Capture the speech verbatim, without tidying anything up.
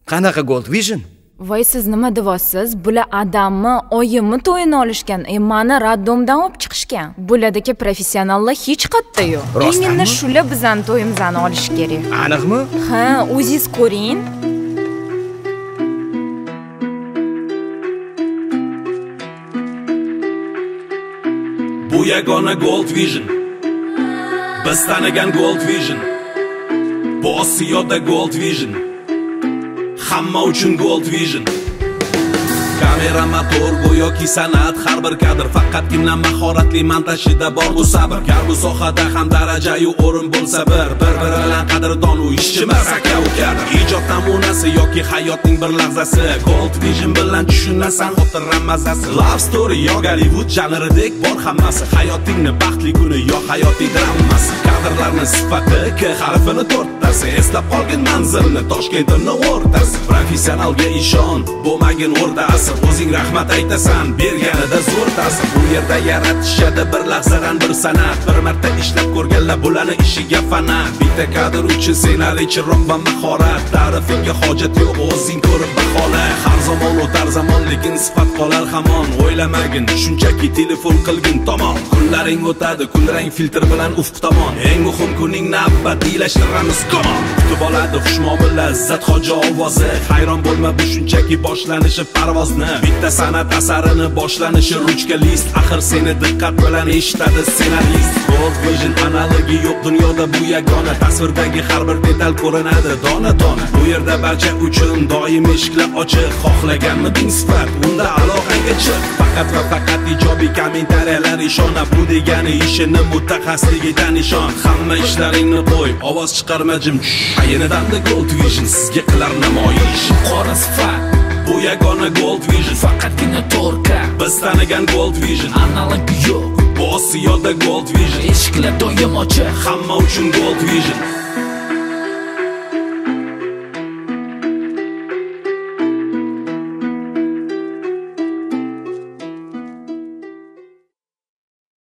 Qanaqa Gold Vision? Voy, siz nima deyapsiz? Bular adammi, oyimmi to'yini olishgan, e meni raddomdan olib chiqishgan. Bulardagi professionallar hech qayerda yo'q. Endi shular bizning to'yimizni olish kerak. Aniqmi? Ha, o'zingiz ko'ring. Bu yagona Gold Vision. Biz tanigan Gold Vision. Bu Osiyoda Gold Vision. Hamma uchun Gold Vision. Kamera, motor, go'yoki san'at, har bir kadr faqatgina mahoratli montajida bor bu sabr. Gar bu sohada ham daraja yu o'rin bo'lsa bir, bir-biri bilan qadrdon u ishchimas aka ukadir. Ijod namunasi yoki hayotning bir lahzasi. Gold Vision bilan tushunasan xotirram mazasi. Love story yo Hollywood janridek bor hammasi. Hayotingni baxtli kuni yo hayotiy dramasi. Kadrlarni sifati K harfini to'rttasi. Eslab qolgin manzilni Toshkentning o'rtasi. Professionalga ishon, bo'lmagin o'rta asr. O'zing rahmat aytasan, berganida zo'r ta'sir. Bu yerda yaratishadi bir lahzadan bir san'at. Bir marta ishlab ko'rganlar bularni ishiga fanat. Bitta kadr uchun ssenariy, chiroq va mahorat. Ta'rifinga hojat yo'q, o'zing ko'rib bahola. Har zamon o'tar zamon, lekin sifat qolar hamon. O'ylamagin, shunchaki telefon qilgin tomon. Kunlaring o'tadi, kulrang filtr bilan ufq tomon. Eng muhim kuningni abadiylashtiramiz komon. Kutib oladi xushmuomala lazzat hoji ovozi. Hayron bo'lma, bu shunchaki boshlanishi parvozni. Bitta san'at asarini boshlanishi ruchka list. Axir seni diqqat bilan eshitadi ssenarist. Gold Vision analogi yo'q dunyoda, bu yagona. Tasvirdagi har bir detal ko'rinadi dona-dona. Bu yerda barcha uchun doim eshiklar ochiq. Xohlaganmiding sifat, unda aloqaga chiq. Faqat va faqat ijobiy kommentariyalar ishona. Bu degani ishini mutaxassisligidan ishon. Hamma ishlaringni qo'y, ovoz chiqarma jim. Qayinidan Gold Vision sizga qilar namoyish. Qora sifat bu yagona Gold Vision. Faqatgina to'rka biz tanigan Gold Vision. Analog yo'q, bu Osiyoda Gold Vision. Eshiklar doim ochiq, hamma uchun Gold Vision.